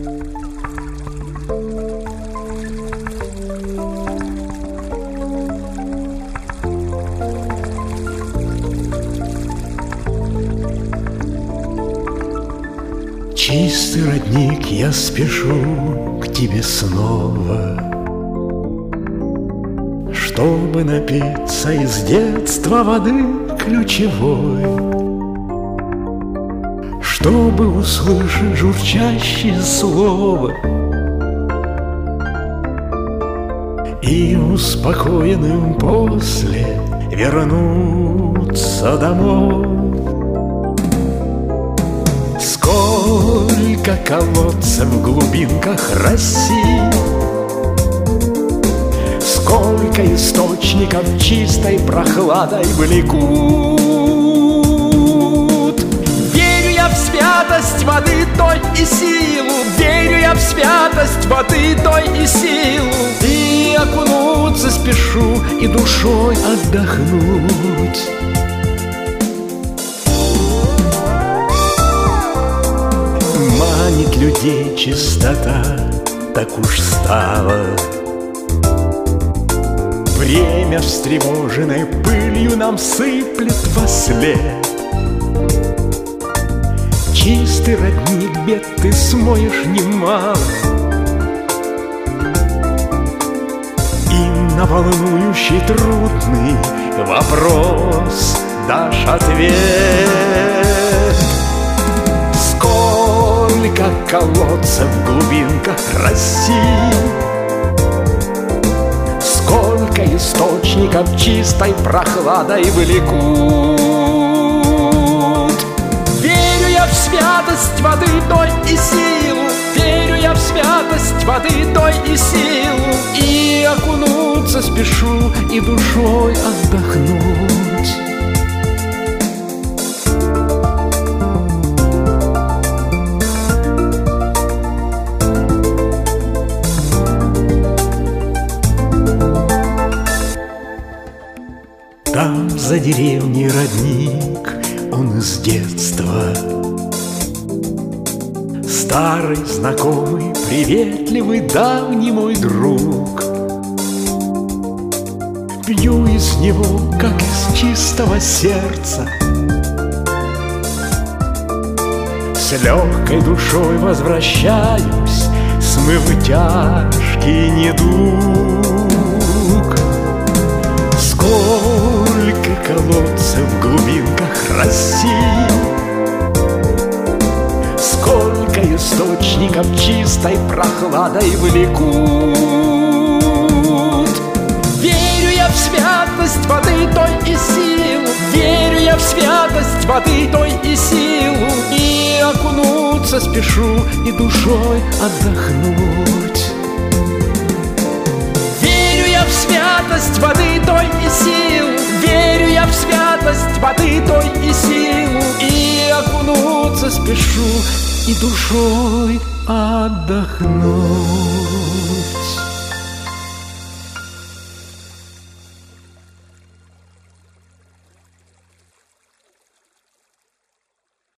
Чистый родник, я спешу к тебе снова, чтобы напиться из детства воды ключевой, чтобы услышать журчащее слово и успокоенным после вернуться домой. Сколько колодцев в глубинках России, сколько источников чистой прохладой влекут. Верю я в святость воды той и силу, верю я в святость воды той и силу, и окунуться спешу, и душой отдохнуть. Манит людей чистота, так уж стало. Время встревоженной пылью нам сыплет вослед. Чистый родник, бед ты смоешь немало, и на волнующий трудный вопрос дашь ответ. Сколько колодцев в глубинках России, сколько источников чистой прохладой влекут. Верю я в святость воды той и силу, верю я в святость воды той и силу, и окунуться спешу, и душой отдохнуть. Там за деревней родник, он из детства. Старый, знакомый, приветливый, давний мой друг. Пью из него, как из чистого сердца. С легкой душой возвращаюсь, смыв тяжкий недуг. Сколько колодцев в глубинках России, сколько источников чистой прохладой влекут. Верю я в святость воды той и силу, верю я в святость воды той и силу, и окунуться спешу, и душой отдохнуть. Верю я в святость воды той и силу, верю я в святость воды той и силу, и окунуться спешу, и душой отдохнуть.